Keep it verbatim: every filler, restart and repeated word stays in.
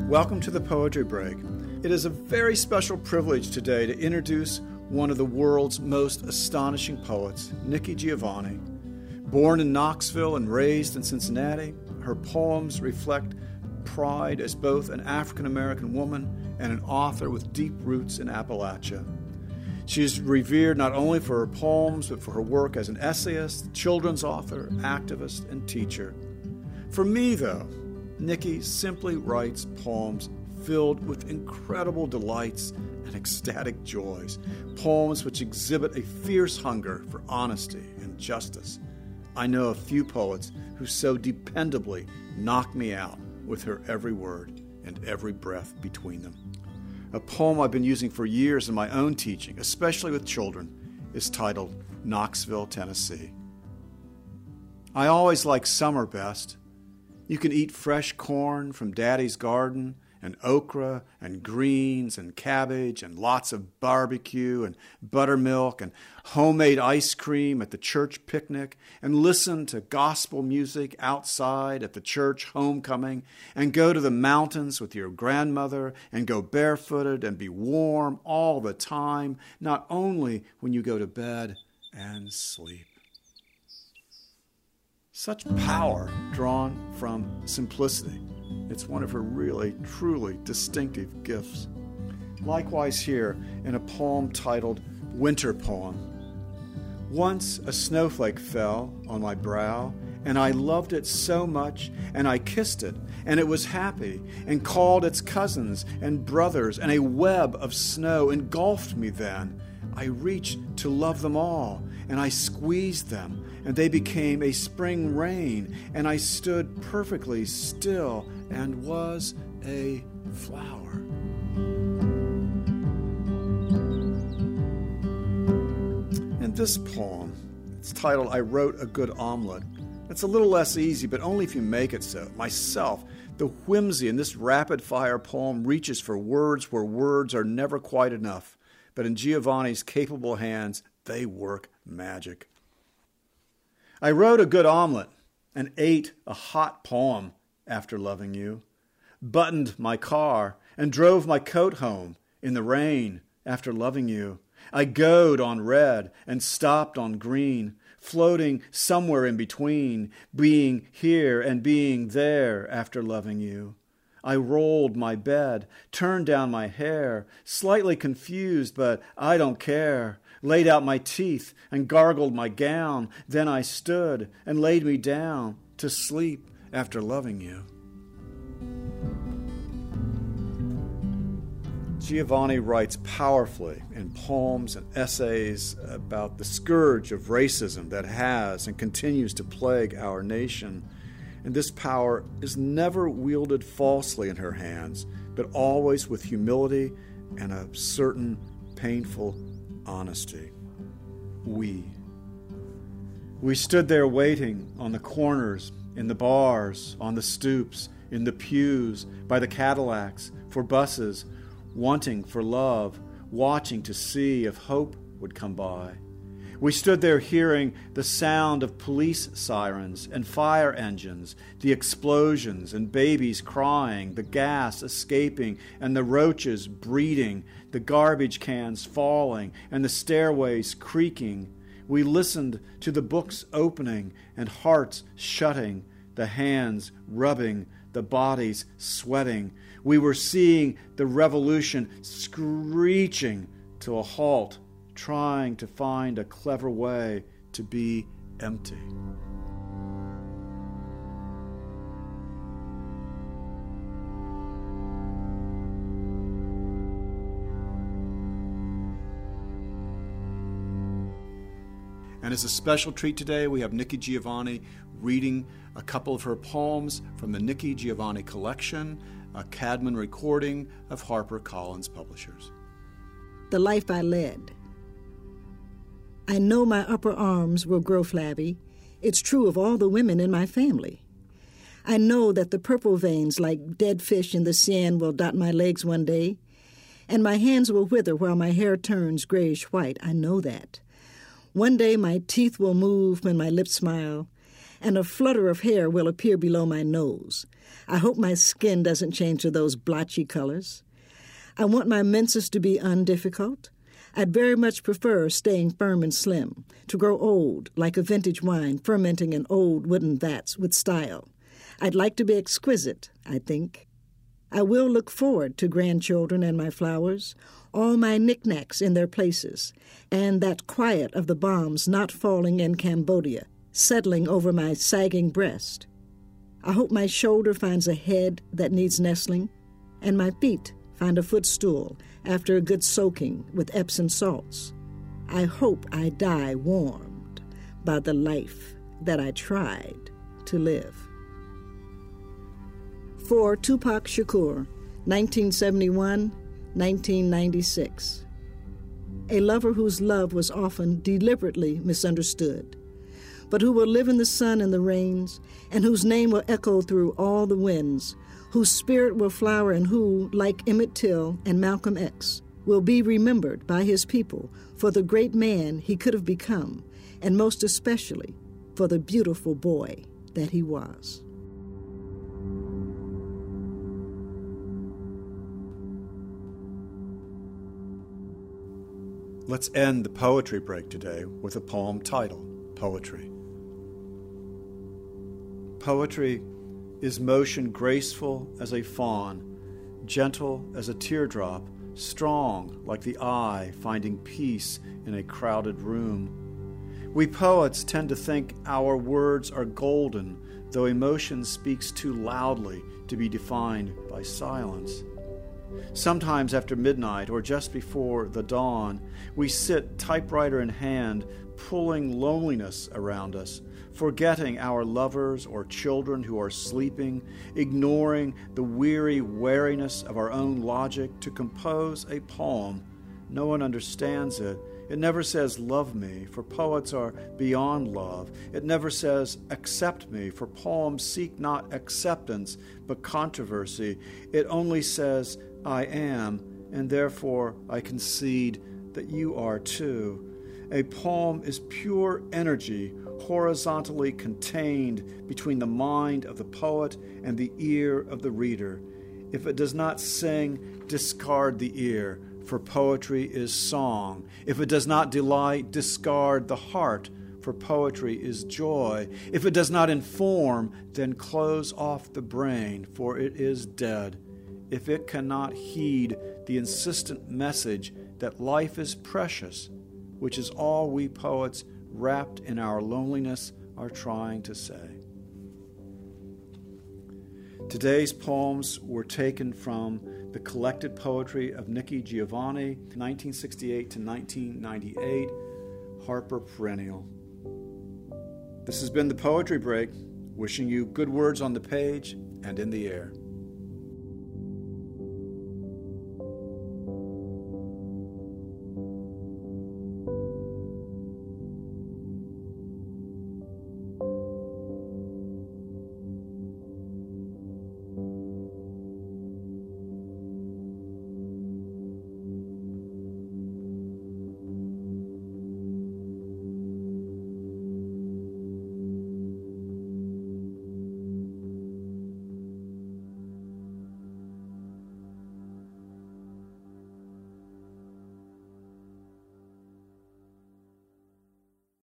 Welcome to the Poetry Break. It is a very special privilege today to introduce one of the world's most astonishing poets, Nikki Giovanni. Born in Knoxville and raised in Cincinnati, her poems reflect pride as both an African-American woman and an author with deep roots in Appalachia. She is revered not only for her poems, but for her work as an essayist, children's author, activist, and teacher. For me, though, Nikki simply writes poems filled with incredible delights and ecstatic joys, poems which exhibit a fierce hunger for honesty and justice. I know a few poets who so dependably knock me out with her every word and every breath between them. A poem I've been using for years in my own teaching, especially with children, is titled Knoxville, Tennessee. I always like summer best. You can eat fresh corn from Daddy's garden, and okra, and greens, and cabbage, and lots of barbecue, and buttermilk, and homemade ice cream at the church picnic, and listen to gospel music outside at the church homecoming, and go to the mountains with your grandmother, and go barefooted, and be warm all the time, not only when you go to bed and sleep. Such power drawn from simplicity. It's one of her really, truly distinctive gifts. Likewise here in a poem titled Winter Poem. Once a snowflake fell on my brow, and I loved it so much, and I kissed it, and it was happy, and called its cousins and brothers, and a web of snow engulfed me then. I reached to love them all, and I squeezed them, and they became a spring rain, and I stood perfectly still and was a flower. And this poem, it's titled I Wrote a Good Omelet. It's a little less easy, but only if you make it so. Myself, the whimsy in this rapid-fire poem reaches for words where words are never quite enough. But in Giovanni's capable hands, they work magic. I wrote a good omelet and ate a hot poem after loving you, buttoned my car and drove my coat home in the rain after loving you. I goed on red and stopped on green, floating somewhere in between, being here and being there after loving you. I rolled my bed, turned down my hair, slightly confused, but I don't care, laid out my teeth and gargled my gown. Then I stood and laid me down to sleep after loving you. Giovanni writes powerfully in poems and essays about the scourge of racism that has and continues to plague our nation. And this power is never wielded falsely in her hands, but always with humility and a certain painful honesty. We. We stood there waiting on the corners, in the bars, on the stoops, in the pews, by the Cadillacs, for buses, wanting for love, watching to see if hope would come by. We stood there hearing the sound of police sirens and fire engines, the explosions and babies crying, the gas escaping and the roaches breeding, the garbage cans falling and the stairways creaking. We listened to the books opening and hearts shutting, the hands rubbing, the bodies sweating. We were seeing the revolution screeching to a halt, trying to find a clever way to be empty. And as a special treat today, we have Nikki Giovanni reading a couple of her poems from the Nikki Giovanni collection, a Cadman recording of HarperCollins Publishers. The life I led. I know my upper arms will grow flabby. It's true of all the women in my family. I know that the purple veins like dead fish in the Seine will dot my legs one day, and my hands will wither while my hair turns grayish white. I know that. One day my teeth will move when my lips smile, and a flutter of hair will appear below my nose. I hope my skin doesn't change to those blotchy colors. I want my menses to be undifficult. I'd very much prefer staying firm and slim, to grow old like a vintage wine fermenting in old wooden vats with style. I'd like to be exquisite, I think. I will look forward to grandchildren and my flowers, all my knickknacks in their places, and that quiet of the bombs not falling in Cambodia, settling over my sagging breast. I hope my shoulder finds a head that needs nestling, and my feet find a footstool after a good soaking with Epsom salts. I hope I die warmed by the life that I tried to live. For Tupac Shakur, nineteen seventy-one to nineteen ninety-six. A lover whose love was often deliberately misunderstood, but who will live in the sun and the rains, and whose name will echo through all the winds, whose spirit will flower, and who, like Emmett Till and Malcolm X, will be remembered by his people for the great man he could have become, and most especially for the beautiful boy that he was. Let's end the poetry break today with a poem titled Poetry. Poetry is motion graceful as a fawn, gentle as a teardrop, strong like the eye finding peace in a crowded room. We poets tend to think our words are golden, though emotion speaks too loudly to be defined by silence. Sometimes after midnight or just before the dawn, we sit typewriter in hand, pulling loneliness around us, forgetting our lovers or children who are sleeping, ignoring the weary wariness of our own logic to compose a poem. No one understands it. It never says, love me, for poets are beyond love. It never says, accept me, for poems seek not acceptance, but controversy. It only says, I am, and therefore I concede that you are too. A poem is pure energy, horizontally contained between the mind of the poet and the ear of the reader. If it does not sing, discard the ear, for poetry is song. If it does not delight, discard the heart, for poetry is joy. If it does not inform, then close off the brain, for it is dead. If it cannot heed the insistent message that life is precious, which is all we poets, wrapped in our loneliness, are trying to say. Today's poems were taken from the collected poetry of Nikki Giovanni, nineteen sixty-eight to nineteen ninety-eight, Harper Perennial. This has been the Poetry Break, wishing you good words on the page and in the air.